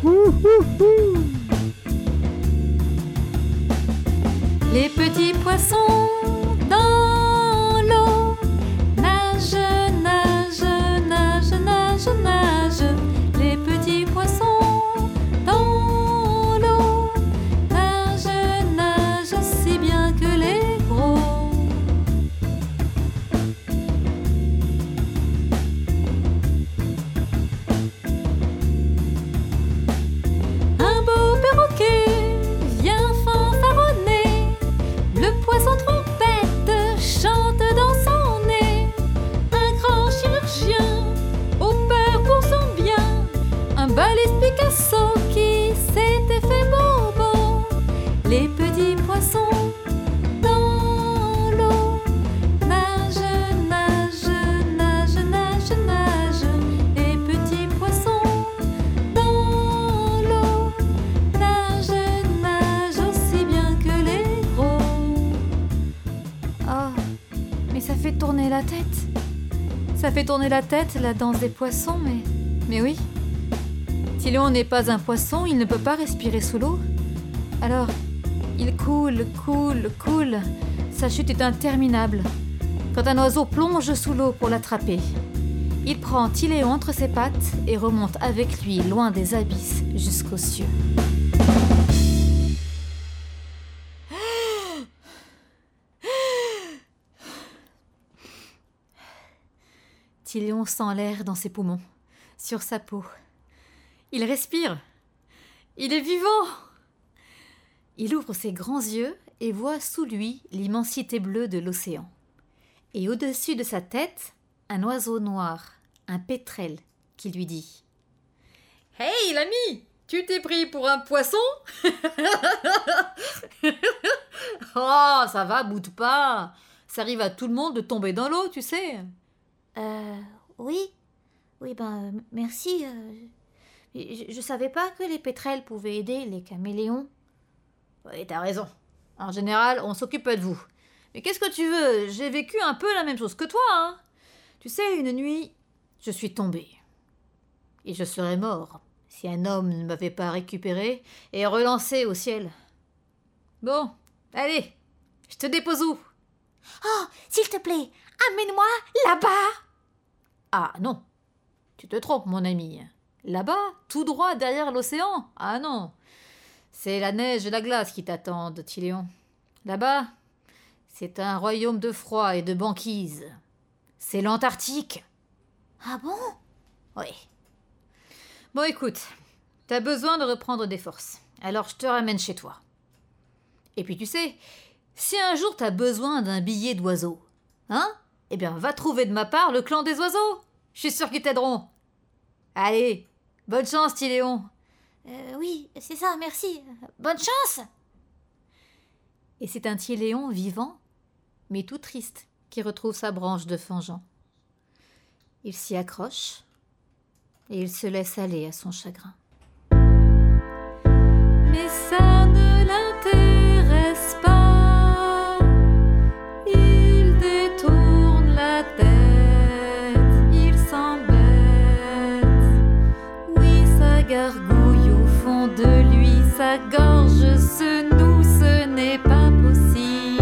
Les petits poissons dans l'eau nagent, nagent, nagent, nagent, nagent. Les petits poissons dans l'eau nagent, nagent si bien que les gros. Un beau perroquet vient fanfaronner. Le poisson trompette chante dans son nez. Un grand chirurgien au peur pour son bien. Un balèze Picasso qui s'était fait bobo. Les petits poissons dans l'eau nagent, nagent, nagent, nagent, nagent. Les petits poissons dans l'eau nagent, nagent aussi bien que les gros. Oh, mais ça fait tourner la tête. Ça fait tourner la tête, la danse des poissons, mais oui. Tyléon n'est pas un poisson, il ne peut pas respirer sous l'eau. Alors, il coule, coule, coule. Sa chute est interminable. Quand un oiseau plonge sous l'eau pour l'attraper, il prend Tyléon entre ses pattes et remonte avec lui loin des abysses jusqu'aux cieux. Tyléon sent l'air dans ses poumons, sur sa peau. Il respire. Il est vivant. Il ouvre ses grands yeux et voit sous lui l'immensité bleue de l'océan. Et au-dessus de sa tête, un oiseau noir, un pétrel, qui lui dit « Hey, l'ami, tu t'es pris pour un poisson ?»« Oh, ça va, boude pas. Ça arrive à tout le monde de tomber dans l'eau, tu sais. » Oui, merci. Je savais pas que les pétrels pouvaient aider les caméléons. Oui, t'as raison. En général, on s'occupe de vous. Mais qu'est-ce que tu veux? J'ai vécu un peu la même chose que toi, hein. Tu sais, une nuit, je suis tombée. Et je serais mort si un homme ne m'avait pas récupéré et relancé au ciel. Bon, allez, je te dépose où? Oh, s'il te plaît, amène-moi là-bas. Ah non, tu te trompes, mon ami. Là-bas, tout droit derrière l'océan? Ah non, c'est la neige et la glace qui t'attendent, Tyléon. Là-bas, c'est un royaume de froid et de banquise. C'est l'Antarctique. Ah bon? Oui. Bon, écoute, t'as besoin de reprendre des forces. Alors je te ramène chez toi. Et puis tu sais, si un jour t'as besoin d'un billet d'oiseau, hein? Eh bien, va trouver de ma part le clan des oiseaux. Je suis sûre qu'ils t'aideront. Allez, bonne chance, Tyléon. Oui, c'est ça, merci. Bonne chance. Et c'est un Tyléon vivant, mais tout triste, qui retrouve sa branche de fangeant. Il s'y accroche et il se laisse aller à son chagrin. Mais ça ne l'intéresse pas. Il détourne la tête, il s'embête. Oui, ça gargouille au fond de lui, sa gorge se noue, ce n'est pas possible.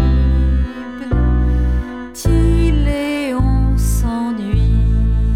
Tyléon s'ennuie.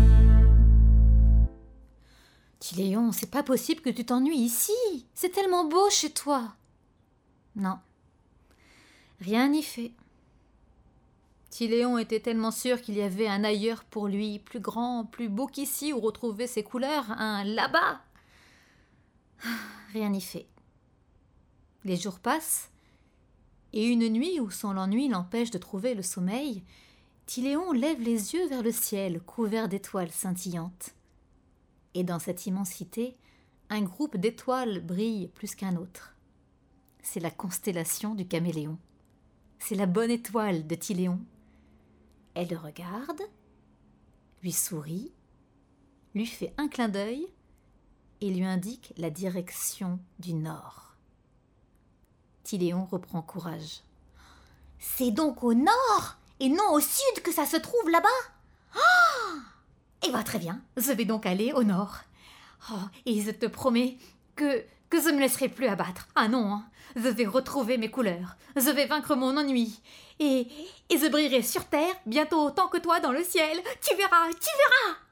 Tyléon, c'est pas possible que tu t'ennuies ici. C'est tellement beau chez toi. Non, rien n'y fait. Tyléon était tellement sûr qu'il y avait un ailleurs pour lui, plus grand, plus beau qu'ici, où retrouver ses couleurs, un là-bas. Rien n'y fait. Les jours passent, et une nuit où son ennui l'empêche de trouver le sommeil, Tyléon lève les yeux vers le ciel couvert d'étoiles scintillantes. Et dans cette immensité, un groupe d'étoiles brille plus qu'un autre. C'est la constellation du Caméléon. C'est la bonne étoile de Tyléon. Elle le regarde, lui sourit, lui fait un clin d'œil et lui indique la direction du nord. Tyléon reprend courage. « C'est donc au nord et non au sud que ça se trouve là-bas? Oh ! Eh bien, très bien, je vais donc aller au nord. Oh, et je te promets que je ne me laisserai plus abattre. Ah non, hein. Je vais retrouver mes couleurs, je vais vaincre mon ennui, et je brillerai sur terre bientôt autant que toi dans le ciel. Tu verras, tu verras.